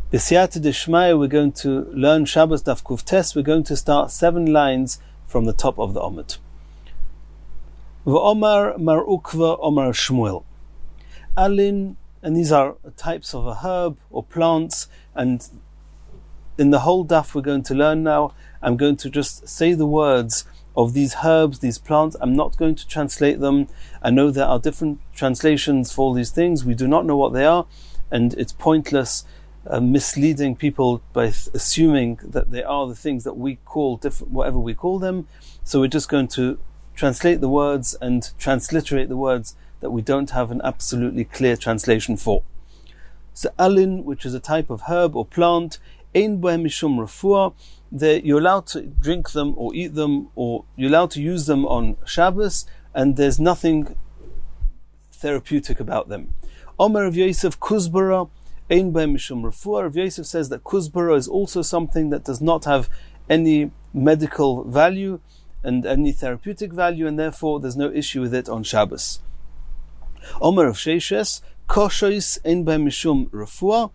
B'siyata d'shmaya, we're going to learn Shabbos Daf Kuf Tes. We're going to start 7 lines from the top of the Omid. V'omar Mar Ukva Omar Shmuel. Alin, and these are types of a herb or plants, and in the whole daf we're going to learn now, I'm going to just say the words of these herbs, these plants. I'm not going to translate them. I know there are different translations for all these things. We do not know what they are, and it's pointless misleading people by assuming that they are the things that we call different, whatever we call them. So we're just going to translate the words and transliterate the words that we don't have an absolutely clear translation for. So alin, which is a type of herb or plant, ein b'hem mishum refuah, you're allowed to drink them or eat them, or you're allowed to use them on Shabbos, and there's nothing therapeutic about them. Omer Rav Yosef kuzbara, ein b'hem mishum refuah. Rav Yosef says that kuzbara is also something that does not have any medical value and any therapeutic value, and therefore there's no issue with it on Shabbos. Omer of Sheishes, koshois ein b'hem mishum refuah.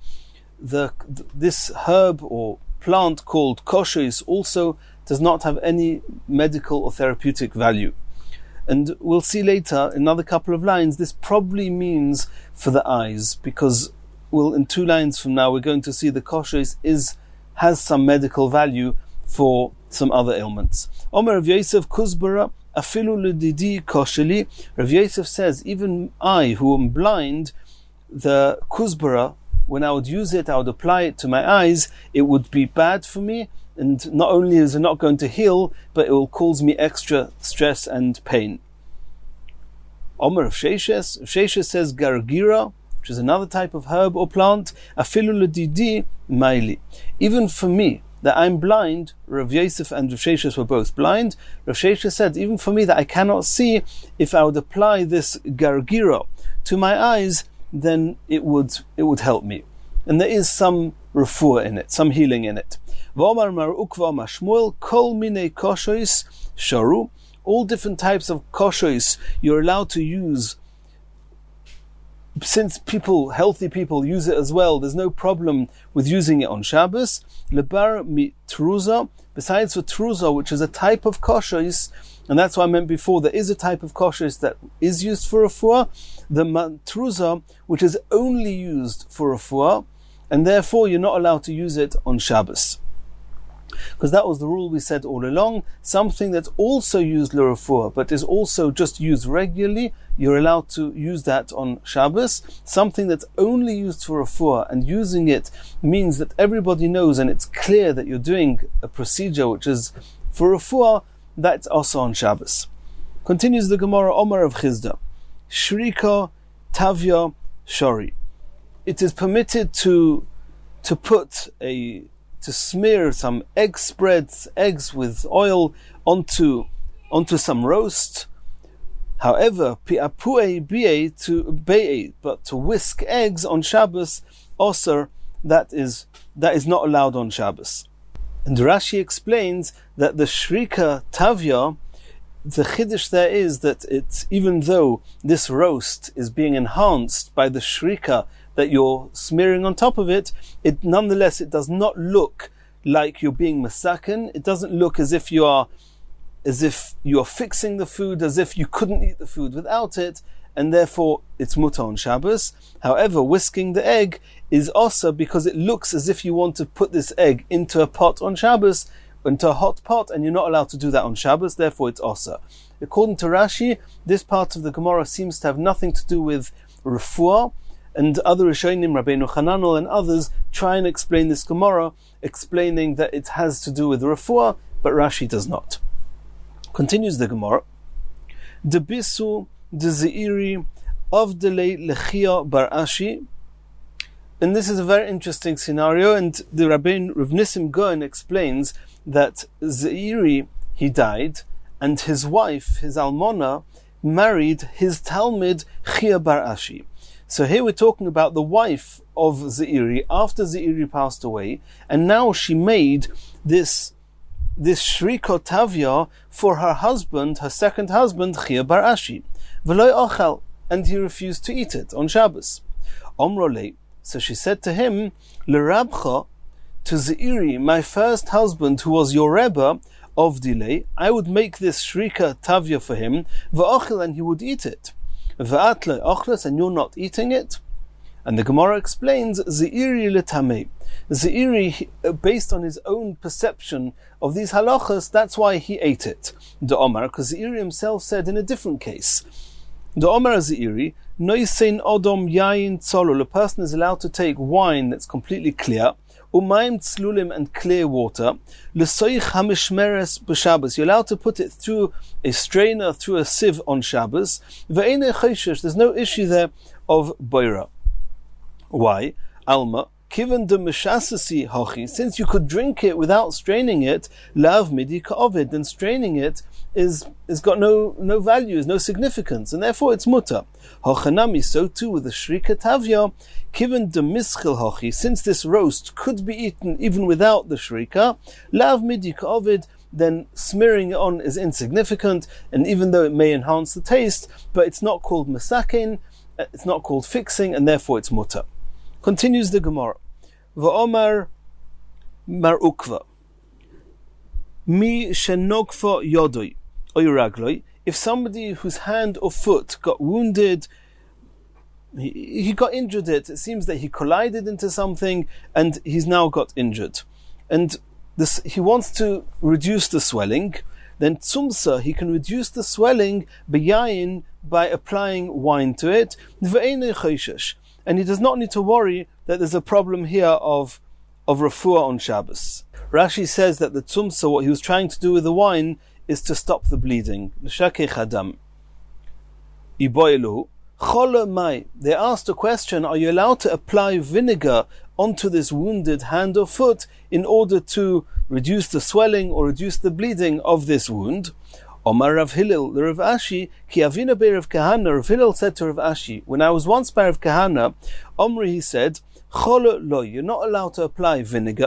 This herb or plant called koshois also does not have any medical or therapeutic value. And we'll see later, in another couple of lines, this probably means for the eyes, because in 2 lines from now we're going to see the koshois has some medical value for some other ailments. Omer Rav Yosef kuzbara afilu l'didi kosheli. Rav Yosef says, even I, who am blind, the kuzbara, when I would use it, I would apply it to my eyes, it would be bad for me, and not only is it not going to heal, but it will cause me extra stress and pain. Omer of Sheishes. Sheishes says gargira, which is another type of herb or plant, afilu l'didi maili. Even for me, that I'm blind, Rav Yosef and Rav Sheishes were both blind. Rav Sheishes said, even for me that I cannot see, if I would apply this gargira to my eyes, then it would help me. And there is some refuah in it, some healing in it. V'omar Mar Ukva Omar Shmuel, kol minei koshois sharu. All different types of koshois you're allowed to use. Since healthy people use it as well, there's no problem with using it on Shabbos. Lebar mi truza, besides for truza, which is a type of koshois, and that's what I meant before, there is a type of koshois that is used for refuah, the matruza, which is only used for refuah, and therefore you're not allowed to use it on Shabbos. Because that was the rule we said all along. Something that's also used l'refuah, but is also just used regularly, you're allowed to use that on Shabbos. Something that's only used for refuah, and using it means that everybody knows and it's clear that you're doing a procedure which is for refuah, that's also on Shabbos. Continues the Gemara, Omar of Chizda. Shrika Tavya Shori. It is permitted to smear some eggs with oil onto some roast. However, but to whisk eggs on Shabbos, also that is not allowed on Shabbos. And Rashi explains that the Shrika Tavya, the chiddush there is that it's, even though this roast is being enhanced by the shrika that you're smearing on top of it, nonetheless it does not look like you're being masaken. It doesn't look as if you're fixing the food, as if you couldn't eat the food without it, and therefore it's mutar on Shabbos. However, whisking the egg is also because it looks as if you want to put this egg into a pot on Shabbos, into a hot pot, and you're not allowed to do that on Shabbos, therefore it's also. According to Rashi, this part of the Gemara seems to have nothing to do with refuah, and other Rishonim, Rabbeinu Hananel and others, try and explain this Gemara, explaining that it has to do with refuah, but Rashi does not. Continues the Gemara. Debisu de Zeiri of Delay Lechia Bar Ashi. And this is a very interesting scenario, and the Rabbein Rav Nissim Goen explains that Zeiri, he died, and his wife, his almona, married his Talmud Chia Bar Ashi. So here we're talking about the wife of Zeiri after Zeiri passed away, and now she made this Shrika Tavya for her husband, her second husband, Chia Bar Ashi. V'lo ochel, and he refused to eat it on Shabbos. Omrolei, So she said to him, L'Rabcha, to Zeiri, my first husband, who was your Rebbe of delay, I would make this shrika tavya for him, v'ochel, and he would eat it. V'at le'ochles, and you're not eating it. And the Gemara explains, Zeiri letamei. Zeiri, based on his own perception of these halachas, that's why he ate it. The Omar, because Zeiri himself said in a different case, the Omar Zeiri, noisein odom yain tzolul, a person is allowed to take wine that's completely clear, umayim tzlulim, and clear water, l'soich hamishmeres b'Shabbos, you're allowed to put it through a strainer, through a sieve on Shabbos, ve'enei choshesh, there's no issue there of boira. Why? Alma, kiven de mishasasi hochi, since you could drink it without straining it, lav midi ka'ovid, then straining it is got no value, is no significance, and therefore it's mutter. Hochanami, so too with the shrika tavya, kiven de mischil hochi, since this roast could be eaten even without the shrika, lav midi ka'ovid, then smearing it on is insignificant, and even though it may enhance the taste, but it's not called masakin, it's not called fixing, and therefore it's mutter. Continues the Gemara. V'omar mar ukva. Mi shenokfa yodoi oyragloi. If somebody whose hand or foot got wounded, he got injured, it seems that he collided into something and he's now got injured. And he wants to reduce the swelling, then tzumsa, he can reduce the swelling b'yayin, by applying wine to it, v'einei choshesh. And he does not need to worry that there's a problem here of refuah on Shabbos. Rashi says that the tzumsa, what he was trying to do with the wine, is to stop the bleeding. L'shakei chadam. Iboilu. Chole mai. They asked a question, are you allowed to apply vinegar onto this wounded hand or foot in order to reduce the swelling or reduce the bleeding of this wound? Omar Rav Hillel, the Rav Ashi, ki avina be Rav Kahana. Rav Hillel said to Rav Ashi, when I was once by Rav Kahana, Omri, he said, Chole lo, you're not allowed to apply vinegar,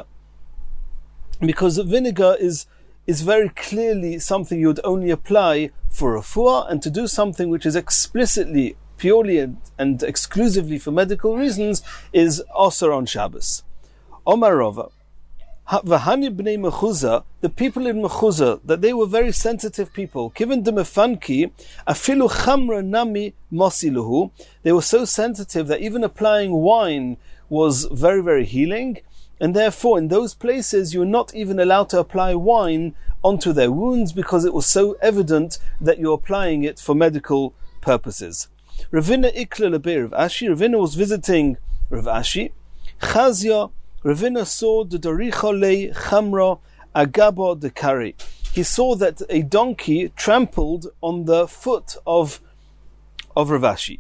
because vinegar is very clearly something you would only apply for refuah, and to do something which is explicitly, purely and exclusively for medical reasons is also on Shabbos. Omar Rava, V'hani b'nei Mechuzah, the people in Mechuzah, that they were very sensitive people. Given the mefanki, afilu chamra nami mosiluhu, they were so sensitive that even applying wine was very, very healing, and therefore in those places you were not even allowed to apply wine onto their wounds because it was so evident that you're applying it for medical purposes. Ravina ikla lebe Rav Ashi, Ravina was visiting Rav Ashi, Chazia, Ravina saw the doricha le chamra agabo de kari. He saw that a donkey trampled on the foot of Rav Ashi.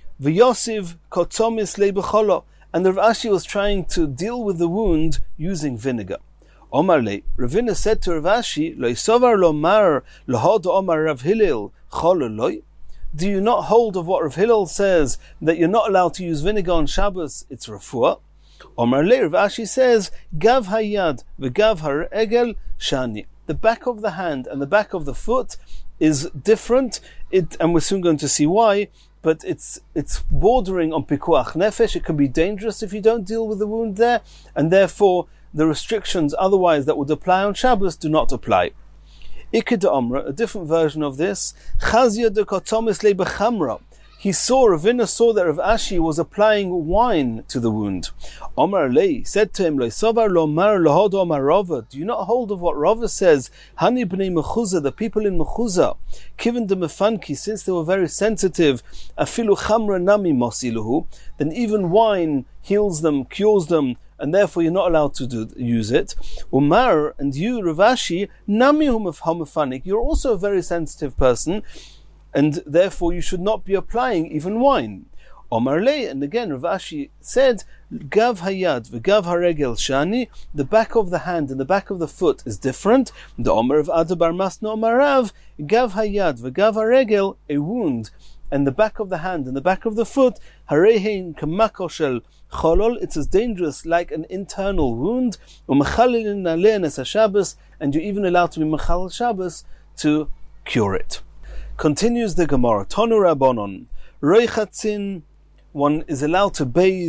V'yosiv kotzomis le b'cholo, and Rav Ashi was trying to deal with the wound using vinegar. Omar le, Ravina said to Rav Ashi, Lo sovar lo mar lohod Omar Rav Hillel cholo loy. Do you not hold of what Rav Hillel says, that you're not allowed to use vinegar on Shabbos, it's refuah? Omar le, Rav Ashi says, Gav hayad v'gav ha'egel shani. The back of the hand and the back of the foot is different, and we're soon going to see why, but it's bordering on pikuach nefesh. It can be dangerous if you don't deal with the wound there, and therefore the restrictions otherwise that would apply on Shabbos do not apply. Iked Omra, a different version of this, Chazia de kotomis le bechamra. Ravina saw that Rav Ashi was applying wine to the wound. Omar Lei said to him, Lo sovar lo mar lohod Omar Rava. Do you not hold of what Rava says? Hani b'nei Mechuzah, the people in Mechuzah, given the mefanki, since they were very sensitive, afilu chamra nami mosiluhu, then even wine heals them, cures them, and therefore you're not allowed to use it. Umar, and you, Rav Ashi, nami humafanik, you're also a very sensitive person, and therefore you should not be applying even wine. Omar le, and again Rav Ashi said, Gav hayad v'gav haregel shani, the back of the hand and the back of the foot is different. The Omar of Adabar Masna Omar Rav, Gav hayad v'gav haregel, a wound, and the back of the hand and the back of the foot, harehin kamako shel cholol, it's as dangerous like an internal wound. Umechalilin naleh nes haShabbos, and you're even allowed to be mechal Shabbos to cure it. Continues the Gemara. Tonu Rabbanon. Roichatzin, one is allowed to bathe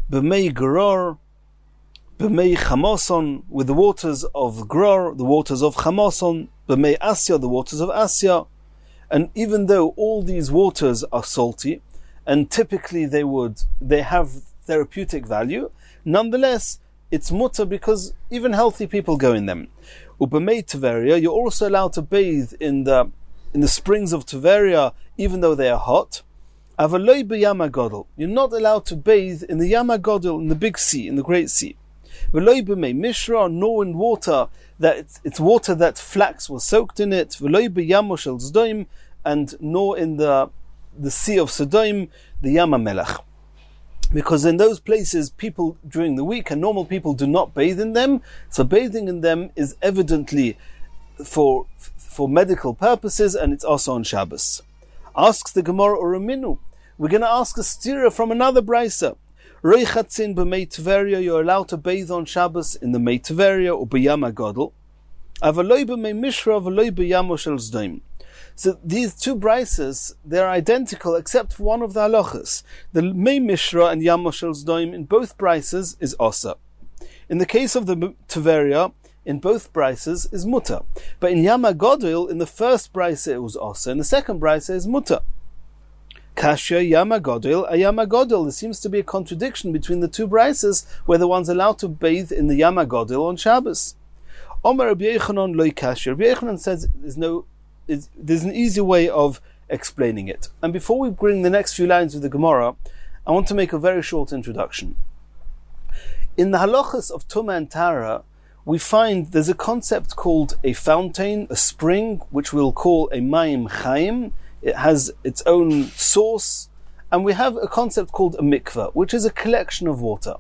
b'mei Gror, b'mei Chamoson, with the waters of Gror, the waters of Chamoson, b'mei Asya, the waters of Asya. And even though all these waters are salty, and typically they have therapeutic value, nonetheless, it's mutter because even healthy people go in them. Ubamei Tveria, you're also allowed to bathe in the springs of Tveria, even though they are hot. Avaloi b'Yam HaGodol, you're not allowed to bathe in the Yam HaGodol, in the big sea, in the great sea. V'loi b'mei Mishra, nor in water that it's water that flax was soaked in it. V'loi b'Yam Shel Sodom, and nor in the sea of Sodom, the Yam HaMelech. Because in those places, people during the week and normal people do not bathe in them, so bathing in them is evidently for medical purposes, and it's also on Shabbos. Asks the Gemara Uraminu. We're going to ask a stira from another brisa. Reichatzin b'mei Tveria, you're allowed to bathe on Shabbos in the Mei Tveria or b'Yam HaGodol. Avaloi b'mei Mishra, avaloi b'Yam Shel Sodom. So these two brises, they're identical except for one of the halachas. The Mei Mishra and Yam Shel Sodom in both brises is osa. In the case of the Tveria, in both brises is mutter. But in Yam HaGodol, in the first brise it was osa, in the second brise is mutter. Kasha Yam HaGodol, a Yam HaGodol. There seems to be a contradiction between the two brises where the one's allowed to bathe in the Yam HaGodol on Shabbos. Omer Rabbi Yechanan loy kasha. Rabbi Yechanan says there's an easy way of explaining it. And before we bring the next few lines of the Gemara, I want to make a very short introduction. In the halachas of Tumah and Tara, we find there's a concept called a fountain, a spring, which we'll call a Mayim Chaim. It has its own source. And we have a concept called a mikveh, which is a collection of water.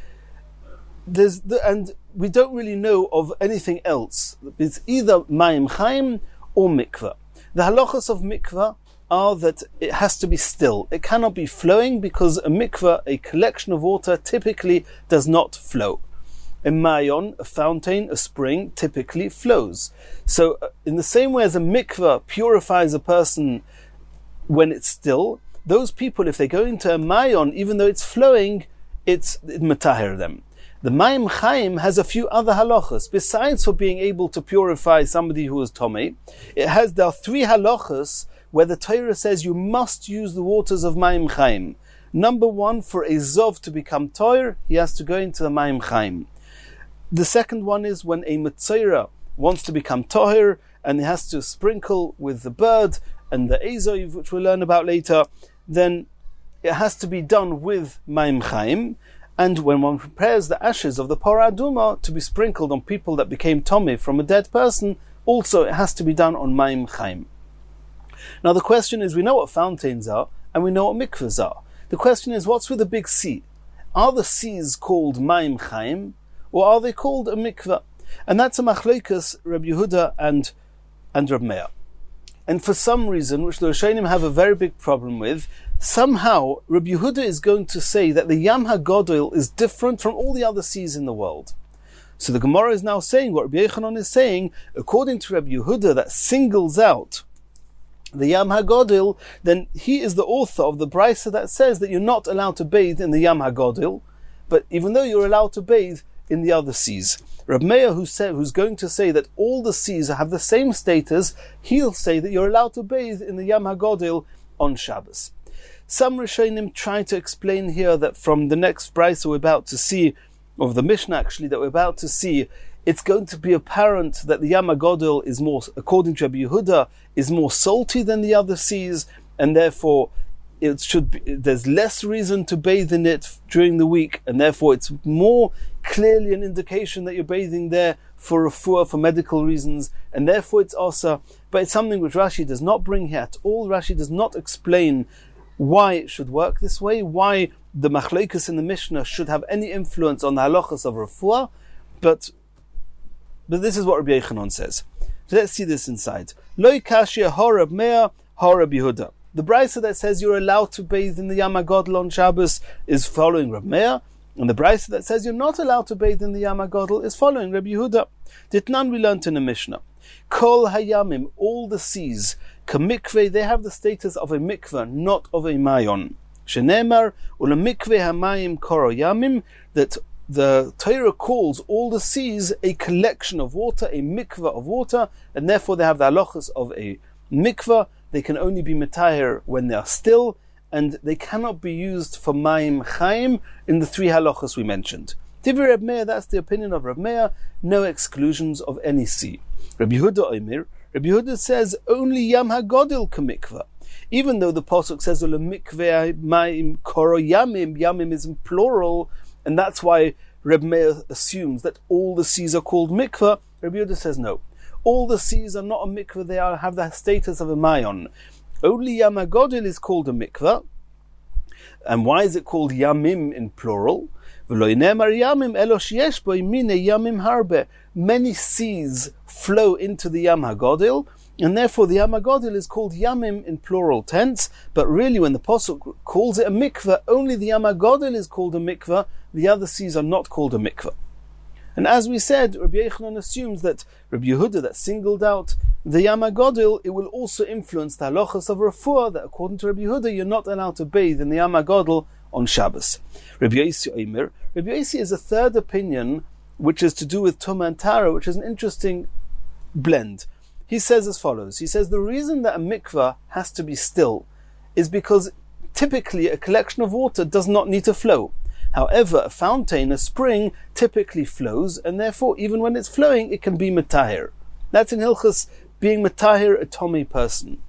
And we don't really know of anything else. It's either Mayim Chaim or mikveh. The halachas of mikveh are that it has to be still. It cannot be flowing because a mikveh, a collection of water, typically does not flow. A mayon, a fountain, a spring, typically flows. So in the same way as a mikveh purifies a person when it's still, those people, if they go into a mayon, even though it's flowing, it mataher them. The Mayim Chaim has a few other halachas. Besides for being able to purify somebody who is tomei, there are three halachas where the Torah says you must use the waters of Mayim Chaim. Number one, for a Zov to become Toir, he has to go into the Mayim Chaim. The second one is when a Metzora wants to become Tohir, and he has to sprinkle with the bird and the Ezov, which we'll learn about later, then it has to be done with Mayim Chaim. And when one prepares the ashes of the Parah Aduma to be sprinkled on people that became Tomei from a dead person, also it has to be done on Mayim Chaim. Now the question is, we know what fountains are, and we know what mikvahs are. The question is, what's with the big sea? Are the seas called Mayim Chaim, or are they called a mikvah? And that's a machlokes Rabbi Yehuda and Rabbi Meir. And for some reason, which the Rishonim have a very big problem with, somehow Rabbi Yehuda is going to say that the Yam HaGodol is different from all the other seas in the world. So the Gemara is now saying what Rabbi Yechanan is saying, according to Rabbi Yehuda, that singles out the Yam HaGodol, then he is the author of the brisa that says that you're not allowed to bathe in the Yam HaGodol, but even though you're allowed to bathe in the other seas. Reb Meir, who's going to say that all the seas have the same status, he'll say that you're allowed to bathe in the Yam HaGodol on Shabbos. Some Rishonim try to explain here that from the next brisa we're about to see, of the Mishnah actually, that we're about to see, it's going to be apparent that the Yam HaGodol is more, according to Rabbi Yehuda, is more salty than the other seas, and therefore there's less reason to bathe in it during the week, and therefore it's more clearly an indication that you're bathing there for refuah, for medical reasons, and therefore it's also, but it's something which Rashi does not bring here at all. Rashi does not explain why it should work this way, why the machlokes in the Mishnah should have any influence on the halachas of refuah, but this is what Rabbi Yechanan says. So let's see this inside. Loi kashia ha Reb Meir ha Reb Yehuda. The brisa that says you're allowed to bathe in the Yam HaGodol on Shabbos is following Reb Meir, and the brisa that says you're not allowed to bathe in the Yam HaGodol is following Reb Yehuda. Ditnan we learnt in the Mishnah. Kol hayamim, all the seas, kamikveh, they have the status of a mikveh, not of a mayon. Shenemar ulamikve hamayim koro yamim, that the Torah calls all the seas a collection of water, a mikveh of water, and therefore they have the halachas of a mikveh. They can only be metaher when they are still, and they cannot be used for mayim chaim in the three halachas we mentioned. Tivri Reb Meir, that's the opinion of Reb Meir, no exclusions of any sea. Rabbi Yehuda Omer, Rabbi Yehuda says only Yam HaGodil kamikveh. Even though the pasuk says mikveh mayim koro yamim, yamim is in plural, and that's why Reb Meir assumes that all the seas are called mikveh. Rabbi Yehuda says no. All the seas are not a mikveh, they have the status of a mayon. Only Yam HaGodil is called a mikveh. And why is it called yamim in plural? Many seas flow into the Yam HaGodil, and therefore the Yam HaGodil is called Yamim in plural tense, but really when the Pasuk calls it a mikveh, only the Yam HaGodil is called a mikveh, the other seas are not called a mikveh. And as we said, Rabbi Yochanan assumes that Rabbi Yehuda, that singled out the Yam HaGodil, it will also influence the halachas of refuah, that according to Rabbi Yehuda, you're not allowed to bathe in the Yam HaGodil on Shabbos. Rabbi Yosi Omer, Rabbi Yosi is a third opinion, which is to do with Tumah and Tara, which is an interesting blend. He says as follows. He says the reason that a mikveh has to be still is because typically a collection of water does not need to flow. However, a fountain, a spring, typically flows, and therefore even when it's flowing, it can be metaher. That's in Hilchos being metaher a tomei person.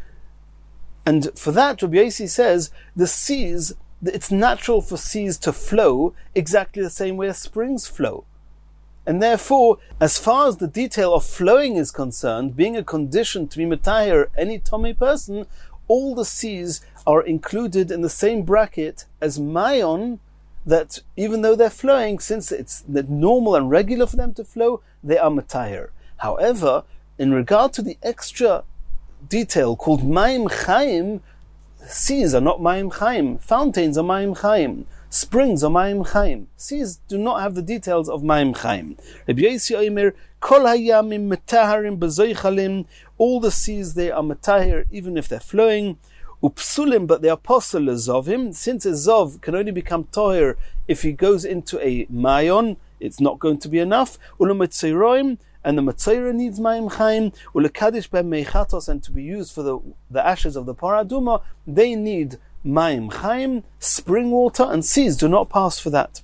And for that, Rabbi Yosi says the seas, it's natural for seas to flow exactly the same way as springs flow. And therefore, as far as the detail of flowing is concerned, being a condition to be metaher any tomei person, all the seas are included in the same bracket as mayon, that even though they're flowing, since it's normal and regular for them to flow, they are metaher. However, in regard to the extra detail called mayim chaim, seas are not mayim chaim, fountains are mayim chaim, springs are mayim chaim. Seas do not have the details of mayim chaim. Rabbi Yosi Omer, kol hayamim metaharim b'zoichalim, all the seas they are metaher even if they're flowing. Upsulim, but they are possulas of him, since a zov can only become toher if he goes into a mayon, it's not going to be enough. Ulametziroim, and the Matzorah needs mayim chaim. Ulekadish ben meichatos, and to be used for the ashes of the paraduma, they need mayim chaim, spring water, and seas do not pass for that.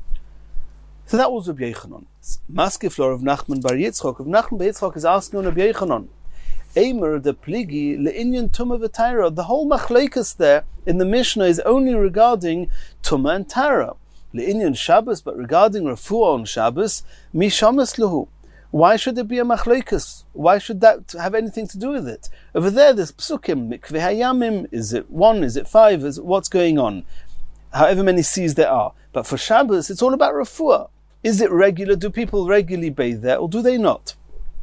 So that was Rabbi Yochanan. Maskeflor of Nachman bar Yitzchok. Of Nachman bar Yitzchok is asking on Rabbi Yochanan. Eimer the pligi le'inyan tumah v'tara. The whole machlekes there in the Mishnah is only regarding tumah and tara. Le'inyan Shabbos, but regarding refuah on Shabbos, mishamas lahu. Why should there be a machlekes? Why should that have anything to do with it? Over there, there's psukim, mikveh hayamim. Is it 1? Is it 5? What's going on? However many seas there are. But for Shabbos, it's all about refuah. Is it regular? Do people regularly bathe there, or do they not?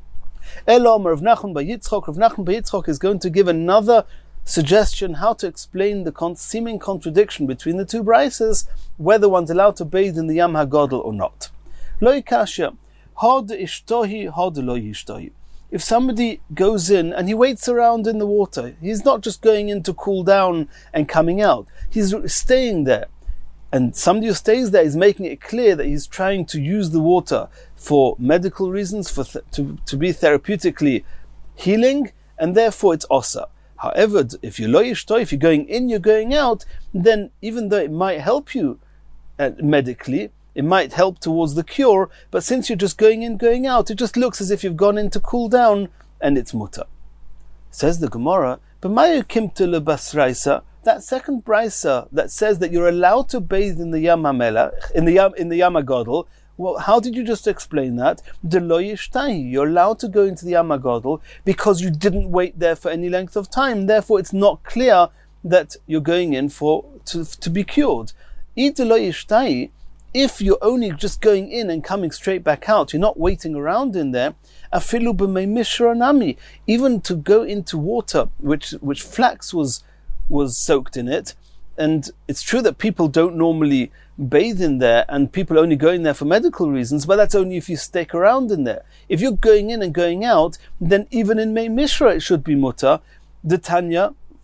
Elom Rav Nachman bar Yitzchok. Rav Nachman bar Yitzchok is going to give another suggestion how to explain the seeming contradiction between the two brises, whether one's allowed to bathe in the Yam HaGodel or not. Lo kasha, had ishtohi, had lo yishtohi. If somebody goes in and he waits around in the water, he's not just going in to cool down and coming out, he's staying there. And somebody who stays there is making it clear that he's trying to use the water for medical reasons, to be therapeutically healing, and therefore it's osa. However, if you're lo yishtohi, if you're going in, you're going out, then even though it might help you medically, it might help towards the cure, but since you're just going in, going out, it just looks as if you've gone in to cool down, and it's mutter. Says the Gemara, "B'mayu kimtu lebasraisa." That second brisa that says that you're allowed to bathe in the Yam HaMelech, in the Yam HaGodel. Well, how did you just explain that? De lo yishtahi. You're allowed to go into the Yam HaGodel because you didn't wait there for any length of time. Therefore, it's not clear that you're going in to be cured. De lo yishtahi. If you're only just going in and coming straight back out, you're not waiting around in there. Afilu b'mei mishranami. Even to go into water, which flax was soaked in it, and it's true that people don't normally bathe in there, and people only go in there for medical reasons, but that's only if you stick around in there. If you're going in and going out, then even in Mei Mishra it should be mutter. The Tanya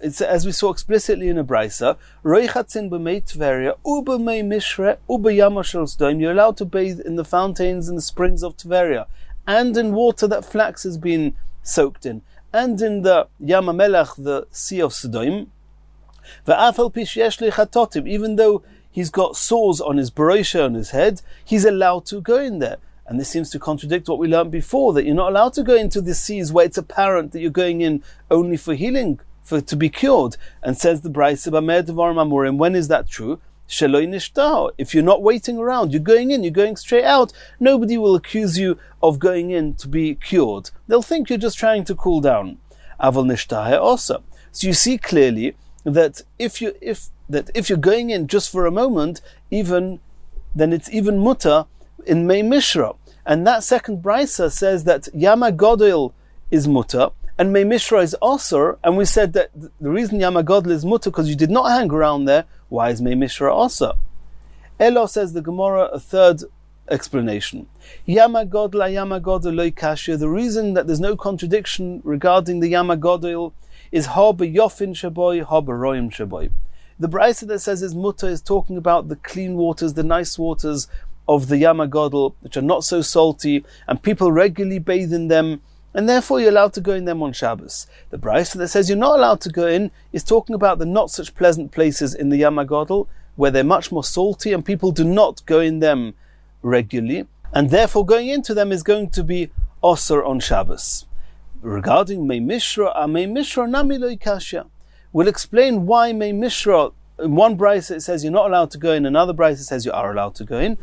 it's as we saw explicitly in a brisa, Roichatzin b'mei Tveria, u'b'mei Mishre, u'b'yama shel Sodom. You're allowed to bathe in the fountains and the springs of Tveria, and in water that flax has been soaked in, and in the Yam HaMelech, the Sea of Sodom. V'afal pi sheyesh li chatotim, even though he's got sores on his baroisha, on his head, he's allowed to go in there. And this seems to contradict what we learned before, that you're not allowed to go into the seas where it's apparent that you're going in only for healing, to be cured. And says the Brisa, B'meh Devarim Amurim, when is that true? Sheloi nishtah. If you're not waiting around, you're going in, you're going straight out, nobody will accuse you of going in to be cured. They'll think you're just trying to cool down. Aval nishtah also. So you see clearly that if you're going in just for a moment, then it's even mutter in Mei Mishra. And that second brisa says that Yam HaGodel is mutter and Mei Mishra is osur, and we said that the reason Yam HaGodel is mutter because you did not hang around there. Why is Mei Mishra osur? Elo, says the Gemara, a third explanation. Yam HaGodel lo kashya. The reason that there's no contradiction regarding the Yam HaGodel is ha b'yofin shaboy, ha b'roim shaboy. The brisa that says is mutter is talking about the clean waters, the nice waters of the Yam HaGodel, which are not so salty, and people regularly bathe in them, and therefore you're allowed to go in them on Shabbos. The brisa that says you're not allowed to go in is talking about the not such pleasant places in the Yam HaGodel, where they're much more salty, and people do not go in them regularly, and therefore going into them is going to be osur on Shabbos. Regarding Mei Mishra nami lo kasha. We'll explain why Mei Mishra, in one brisa it says you're not allowed to go in, another brisa says you are allowed to go in.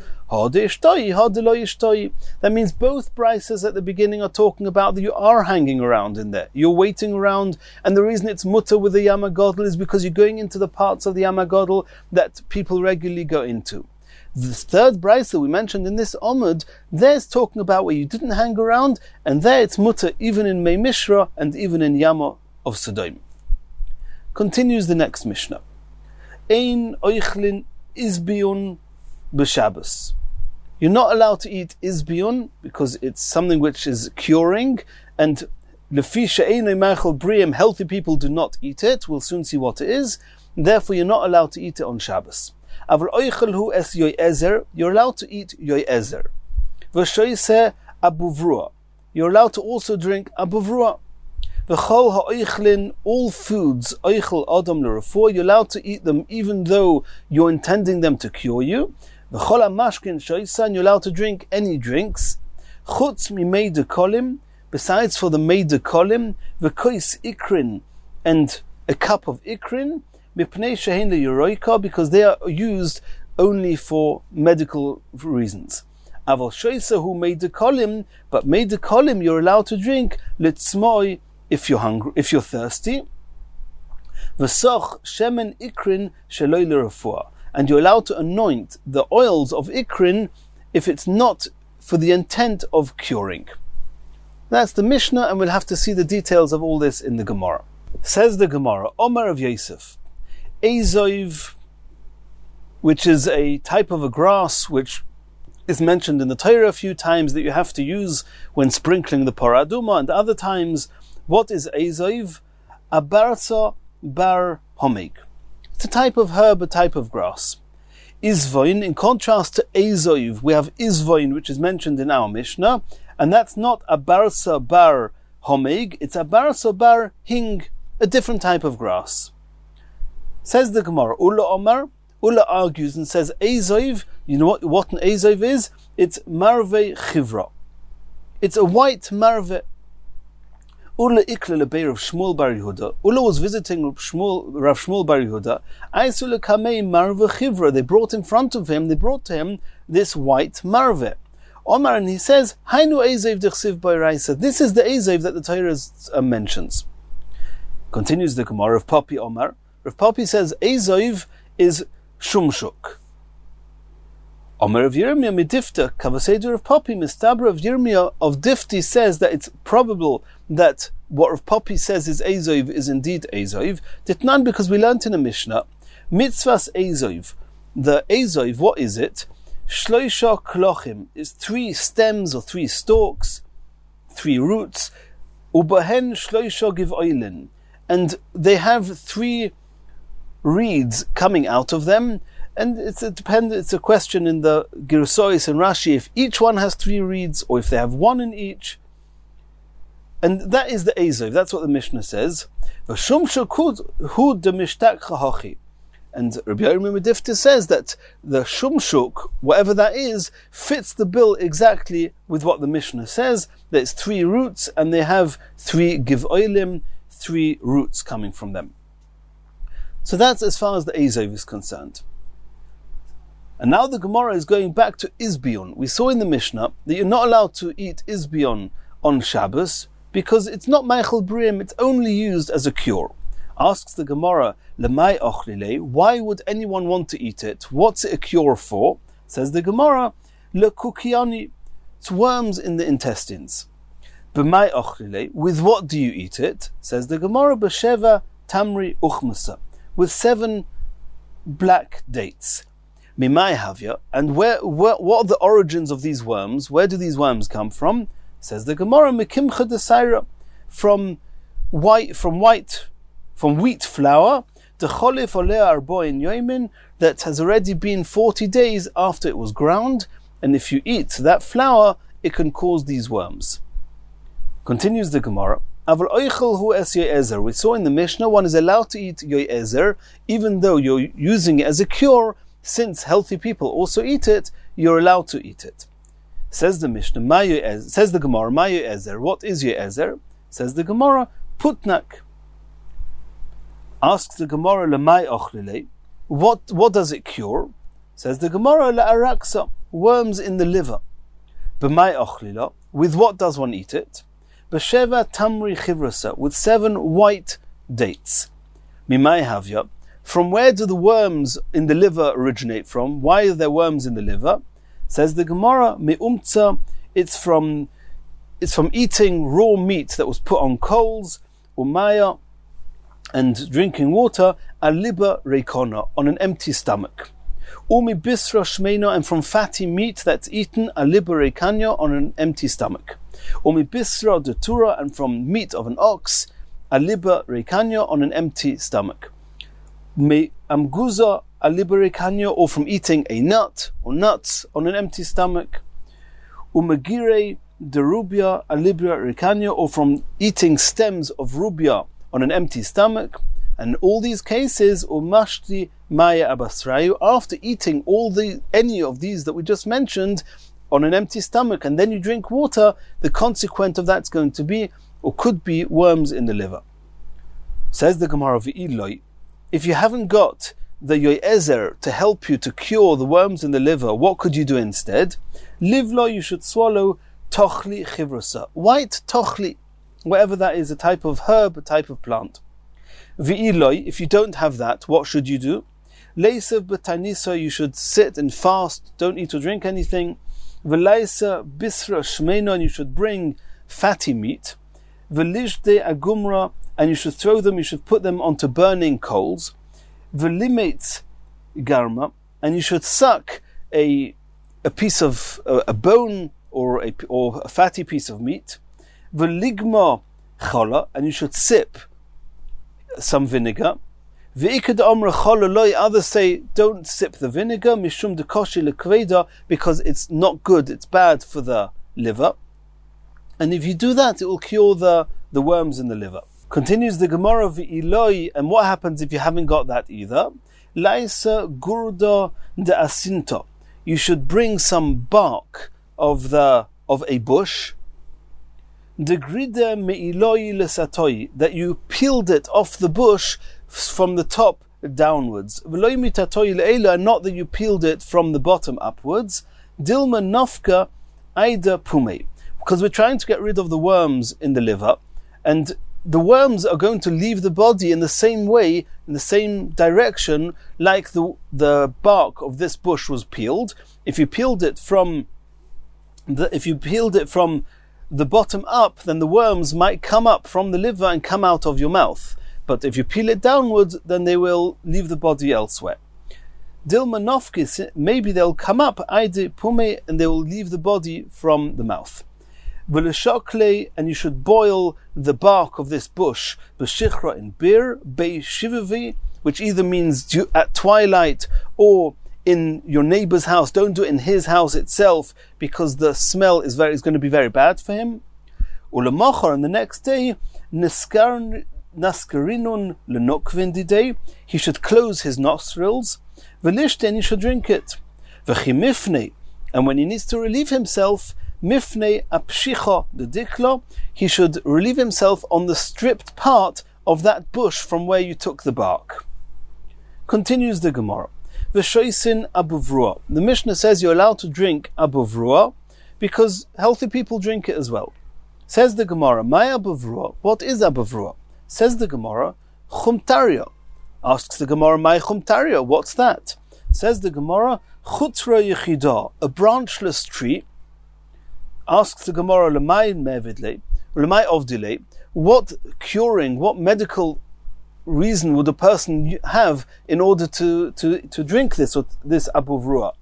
That means both brisas at the beginning are talking about that you are hanging around in there. You're waiting around, and the reason it's mutter with the Yam HaGodel is because you're going into the parts of the Yam HaGodel that people regularly go into. The third brisa we mentioned in this Omud, there's talking about where you didn't hang around, and there it's mutter even in Mei Mishra and even in Yama of Sodom. Continues the next Mishnah. Ein oichlin izbiyun b'Shabbos. You're not allowed to eat izbiyun because it's something which is curing, and lefi she'einoi ma'achol briim, healthy people do not eat it. We'll soon see what it is. Therefore, you're not allowed to eat it on Shabbos. Aval oichel hu es yoyezer. You're allowed to eat yoyezer. V'shoyse abuvrua. You're allowed to also drink abuvrua. V'chol ha'oichlin, all foods, oichel adam l'refuah, you're allowed to eat them even though you're intending them to cure you. V'chol ha'mashkin shoysan, you're allowed to drink any drinks. Chutz mimei dekolim, besides for the mei dekolim, v'kois ikrin, and a cup of ikrin, mipnei shehin le'yoroika, because they are used only for medical reasons. Aval shoysa hu mei dekolim, but mei dekolim you're allowed to drink litzmoi, if you're hungry, if you're thirsty. V'soch shemen ikrin sheloi l'refuah, and you're allowed to anoint the oils of ikrin if it's not for the intent of curing. That's the Mishnah, and we'll have to see the details of all this in the Gemara. Says the Gemara, Omer of Yosef, Ezoiv, which is a type of a grass which is mentioned in the Torah a few times that you have to use when sprinkling the Parah Aduma, and other times. What is Ezoiv? Abarsa bar homeg. It's a type of herb, a type of grass. Izvoin, in contrast to Ezoiv, we have Izvoin, which is mentioned in our Mishnah, and that's not Abarsa bar homeg, it's Abarsa bar hing, a different type of grass. Says the Gemara, Ula Omar, Ula argues and says, Ezoiv, you know what an Ezoiv is? It's marve chivra. It's a white marve. Ula ikla lebeir of Shmuel bar Yehuda. Ula was visiting Rav Shmuel bar Yehuda. Aisula kamei marve chivra. They brought in front of him, they brought to him this white marve. Omar, and he says, Hainu Ezoiv dechsiv b'Oraisa. This is the Ezoiv that the Torah mentions. Continues the Gemara of Papi Omar. Rav Papi says, Ezoiv is shumshuk. Omer of Yirmiyah midifta, Kavaseder of Papi, Mistabra of Yirmiyah of Difti says that it's probable that what Rav Papi says is Ezoiv is indeed Ezoiv. Ditnan, because we learnt in a Mishnah, Mitzvahs Ezoiv. The Ezoiv, what is it? Shloisha klochim is 3 stems or 3 stalks, 3 roots. Ubahen shloisha giv oilin. and they have 3 reeds coming out of them, and it's a question in the Girsois and Rashi if each one has 3 reeds or if they have 1 in each. And that is the Ezov. That's what the Mishnah says. And Rabbi Yomi Medifta says that the shumshuk, whatever that is, fits the bill exactly with what the Mishnah says. That it's 3 roots, and they have 3 givoilim, 3 roots coming from them. So that's as far as the Ezov is concerned. And now the Gemara is going back to Izbion. We saw in the Mishnah that you're not allowed to eat Izbion on Shabbos because it's not Meichel Brim, it's only used as a cure. Asks the Gemara, Lemai ochlile, why would anyone want to eat it? What's it a cure for? Says the Gemara, Lekukiani, it's worms in the intestines. B'mai ochlile, with what do you eat it? Says the Gemara, B'sheva tamri uchmasa, with 7 black dates. Mimai havya, and what are the origins of these worms? Where do these worms come from? Says the Gemara, Mekimcha desaira, from wheat flour, the cholif olea arboin yoimin, that has already been 40 days after it was ground, and if you eat that flour, it can cause these worms. Continues the Gemara, Aval oichel hu es yoezer. We saw in the Mishnah one is allowed to eat yoezer, even though you're using it as a cure. Since healthy people also eat it, you're allowed to eat it. Says the Mishnah, says the Gemara, Ma yoezer. What is yoezer? Says the Gemara, putnak. Asks the Gemara, Lemai ochlile, what does it cure? Says the Gemara, La'araksa, worms in the liver. B'mai ochlila, with what does one eat it? B'sheva tamri chivrasa, with 7 white dates. Mimai havya, from where do the worms in the liver originate from? Why are there worms in the liver? Says the Gemara, Me'umtza, it's from eating raw meat that was put on coals, umaya, and drinking water, aliba reikona, on an empty stomach. Umi bisra shmeina, and from fatty meat that's eaten, aliba reikanya, on an empty stomach. Umi bisra detura, and from meat of an ox, aliba reikanya, on an empty stomach. Me amguza aliba reikanya, or from eating a nut or nuts on an empty stomach. Umagire derubia aliba reikanya, or from eating stems of rubia on an empty stomach. And all these cases, umashti maya abasrayu, after eating any of these that we just mentioned on an empty stomach, and then you drink water, the consequence of that's going to be, or could be, worms in the liver. Says the Gemara, V'iloi, if you haven't got the yoezer to help you to cure the worms in the liver, what could you do instead? Livlo, you should swallow tochli chivrusa, white tochli, whatever that is, a type of herb, a type of plant. V'iloi, if you don't have that, what should you do? Leisav b'tanisa, you should sit and fast, don't eat or drink anything. V'laisa bisra shmeina, and you should bring fatty meat. V'lishde agumra, and you should throw them, you should put them onto burning coals. V'limet garma, and you should suck a piece of a bone or a fatty piece of meat. V'ligma chala, and you should sip some vinegar. V'ikad amra chala loy, others say don't sip the vinegar, mishum dekoshi lekveda, because it's not good, it's bad for the liver. And if you do that, it will cure the worms in the liver. Continues the Gemara, V'iloi, and what happens if you haven't got that either? Laisa gurda de asinto, you should bring some bark of a bush. Degride me'iloi lesatoi, that you peeled it off the bush from the top downwards. V'loi mitatoi le'ela, not that you peeled it from the bottom upwards. Dilma nafka aida pume, because we're trying to get rid of the worms in the liver, and the worms are going to leave the body in the same way, in the same direction, like the bark of this bush was peeled. If you peeled it from the bottom up, then the worms might come up from the liver and come out of your mouth. But if you peel it downwards, then they will leave the body elsewhere. Dilma nofkis, maybe they'll come up, aide pume, and they will leave the body from the mouth. V'leshakle, and you should boil the bark of this bush, b'shichra in bir, be'shivavi, which either means at twilight or in your neighbor's house. Don't do it in his house itself, because the smell is going to be very bad for him. Ulamachar, and the next day, naskarinun lenokvin didei, he should close his nostrils. V'lishten, you should drink it. V'chimifne, and when he needs to relieve himself, mifne apshicha the dikla, he should relieve himself on the stripped part of that bush from where you took the bark. Continues the Gemara. V'shoisin abuvrua. The Mishnah says you're allowed to drink abuvrua because healthy people drink it as well. Says the Gemara, my abuvrua, what is abuvrua? Says the Gemara, chumtaria. Asks the Gemara, my chumtaria, what's that? Says the Gemara, chutra yechida, a branchless tree. Asks the Gemara, lemay mevidle, lemay ovdile, what curing, what medical reason would a person have in order to drink this abuvrua?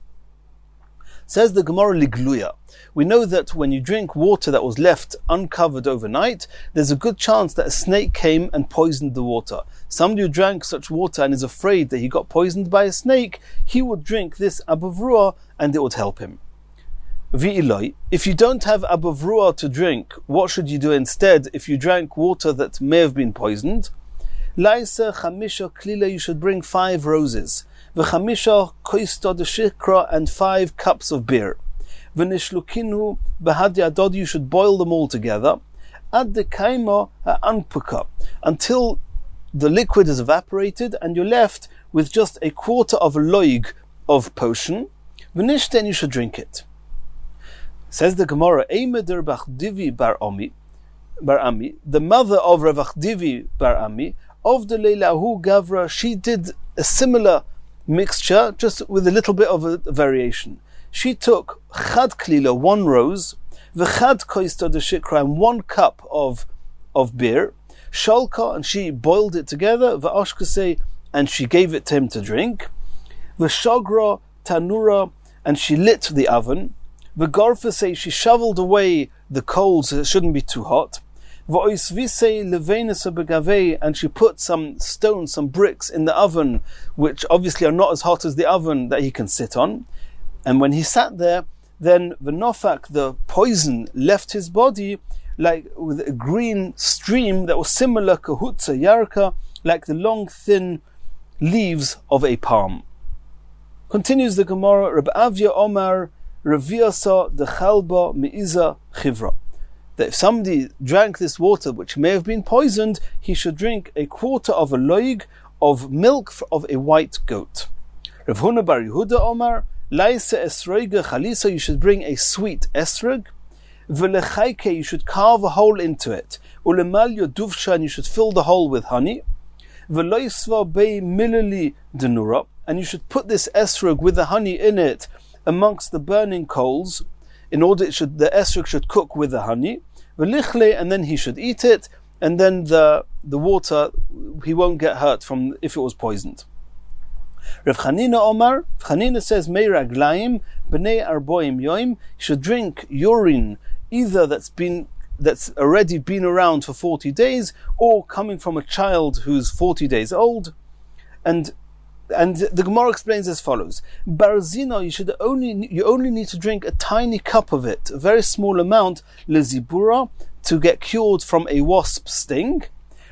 Says the Gemara, ligluya. We know that when you drink water that was left uncovered overnight, there's a good chance that a snake came and poisoned the water. Somebody who drank such water and is afraid that he got poisoned by a snake, he would drink this abuvrua and it would help him. V'iloi, if you don't have abuvrua to drink, what should you do instead if you drank water that may have been poisoned? Laisa chamisha klila, you should bring 5 roses. V'chamisha koista de shikra, and 5 cups of beer. V'nishlukinu behad yadod, you should boil them all together. Ad de kaima anpuka, until the liquid is evaporated and you're left with just a quarter of a loig of potion. V'nishten, you should drink it. Says the Gemara, Eimeder Bachdivi bar Ami, the mother of Rav Achdivi bar Ami, of the Leilahu Gavra, she did a similar mixture, just with a little bit of a variation. She took Chad Klila, 1 rose, V'chad Koista de Shikra, 1 cup of beer, Shalka, and she boiled it together, V'ashkase, and she gave it to him to drink, V'shagra Tanura, and she lit the oven, V'garfase, she shoveled away the coals so it shouldn't be too hot, V'oisvise levenesa begave, and she put some stones, some bricks in the oven, which obviously are not as hot as the oven that he can sit on. And when he sat there, then the nofak, the poison, left his body like with a green stream that was similar kahutza yarka, like the long thin leaves of a palm. Continues the Gemara, Reb Avya Omar Reviasa de Chalba Meiza Chivra, that if somebody drank this water which may have been poisoned, he should drink a quarter of a loig of milk of a white goat. Rav Huna bar Yehuda Omar, Laisa esroiga chalisa, you should bring a sweet esrog. V'lechaike, you should carve a hole into it. Ulemal yoduvsha, and you should fill the hole with honey. V'loisva bei milili denura, and you should put this esrog with the honey in it amongst the burning coals, in order the esrog should cook with the honey. V'lichle, and then he should eat it, and then the water, he won't get hurt from if it was poisoned. Rav Chanina Omar, Chanina says, Mei raglaim b'nei arboim yoim, you should drink urine either that's already been around for 40 days, or coming from a child who's 40 days old. And the Gemara explains as follows: Barzina, you only need to drink a tiny cup of it, a very small amount, lezibura, to get cured from a wasp sting.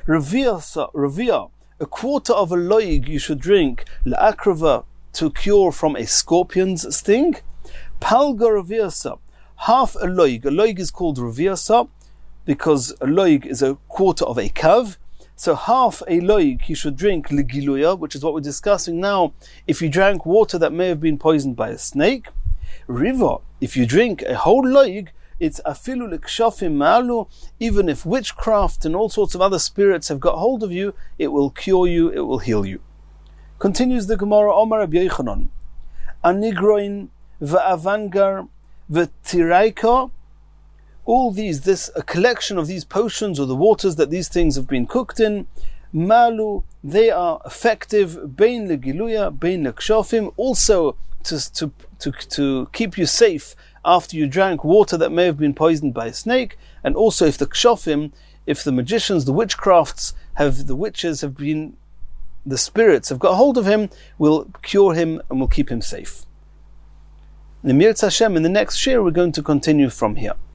Ravia, a quarter of a loig you should drink, la'akrava, to cure from a scorpion's sting. Palga raviasa, half a loig. A loig is called raviasa because a loig is a quarter of a kav. So half a loig you should drink ligiluya, which is what we're discussing now. If you drank water that may have been poisoned by a snake. Riva, if you drink a whole loig, it's afilu likshafim ma'alu, even if witchcraft and all sorts of other spirits have got hold of you, it will cure you, it will heal you. Continues the Gemara, Omar Rabbi Yochanan, anigroin va'avangar v'tiraika, all these, a collection of these potions or the waters that these things have been cooked in, malu, they are effective, bein legiluya, bein lekshafim, also to keep you safe after you drank water that may have been poisoned by a snake, and also if the kshofim, if the magicians, the witchcrafts, the witches have been, the spirits have got hold of him, will cure him and will keep him safe. In the Mirz Hashem, in the next shir, we're going to continue from here.